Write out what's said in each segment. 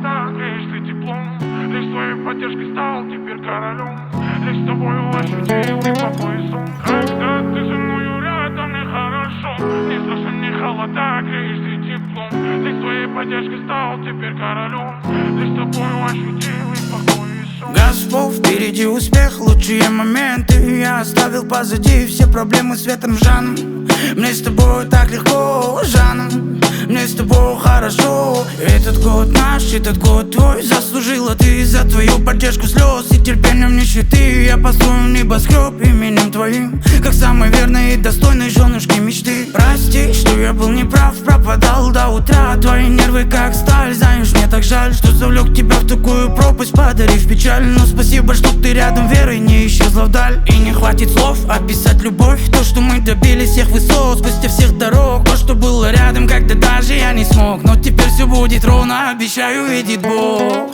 холода, греешь ты теплом. Лишь твоей поддержкой стал теперь королем. Лишь с тобою ощутил и покой и сон. Когда ты со мною рядом, мне хорошо. Не страшны мне холода, греешь ты теплом. Лишь твоей поддержкой стал теперь королем. Лишь с тобою ощутил и покой и сон. Господь, впереди успех, лучшие моменты. Я оставил позади все проблемы с ветром Жаном. Мне с тобой так легко, Жаном. Мне с тобой хорошо. Этот год наш, этот год твой. Заслужила ты за твою поддержку слез и терпением нищеты. Я построю небоскреб именем твоим, как самой верной и достойной женушки мечты. Прости, что я был неправ, пропадал до утра. Твои нервы как сталь, знаешь, мне так жаль, что завлек тебя в такую пропасть, подарив печаль. Но спасибо, что ты рядом, верой не исчезла вдаль. И не хватит слов описать любовь, то, что мы добились всех высот, спустя всех дорог. То, что было рядом, когда даже я не смог. Но теперь все будет ровно, обещаю, видит Бог.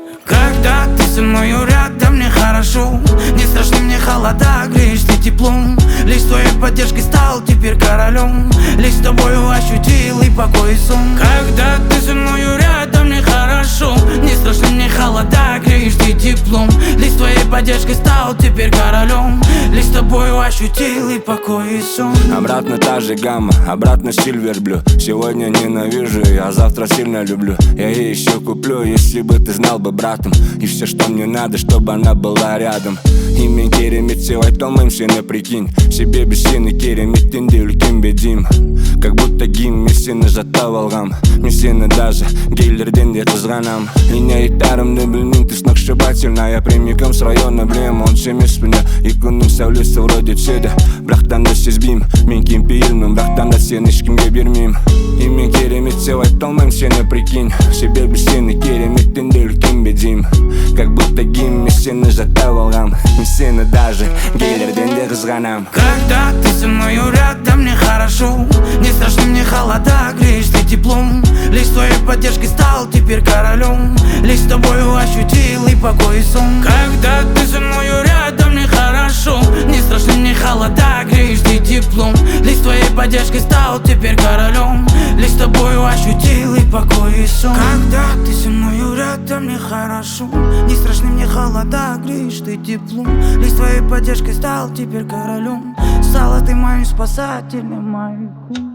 Когда ты со мною рядом, мне хорошо. Не страшны мне холода, греешь ты теплом. Лишь твоей поддержкой стал теперь королем. Лишь с тобою ощутил и покой и сон. Когда ты со мною рядом, мне хорошо. Не страшны мне холода, греешь ты теплом. Лишь твоей поддержкой стал теперь королем. Лишь с тобою ощутил и покой и сон. Обратно та же гамма, обратно Silver Blue. Сегодня ненавижу, а завтра сильно люблю. Я ей еще куплю, если бы ты знал бы братом. И все, что мне надо, чтобы она была рядом. Имен керемет сыйлай толмайм сені, прикинь. Себебі сені кереметтен де үлкен бедеймін. Как будто гимн, мен сені жаттап алғам. Мен сені даже гейлерден де қызғанам. Меня айтарымды білмеймін, ты сногсшибательная. Прямиком с района білем, онша емеспін я. И күннің сәулесі вроде түседі, бірақтан да сезбеймін. Мен кем пейілмін, бірақтан да сені ешкімге бермеймін. И мен керемет сыйлай толмайм сені, прикинь. Себебі сені кереметтен де үлкен бедеймін. Как будто гимн, мен сені жаттап алғам. Мен сені даже гейлерден де қызғанам. Когда ты со мною рядом, мне хорошо. Не страшны мне холода, греешь ты теплом. Лишь твоей поддержкой стал теперь королем. Лишь с тобою ощутил и покой и сон. Когда ты со мною рядом, мне хорошо. Не страшны мне холода, греешь ты теплом. Лишь твоей поддержкой стал теперь королем. Лишь с тобою ощутил и покой и сон. Когда ты со мною рядом, мне хорошо. Не страшны мне холода, греешь ты теплом. Лишь твоей поддержкой стал теперь королем. Стала ты моим спасателем, маяку.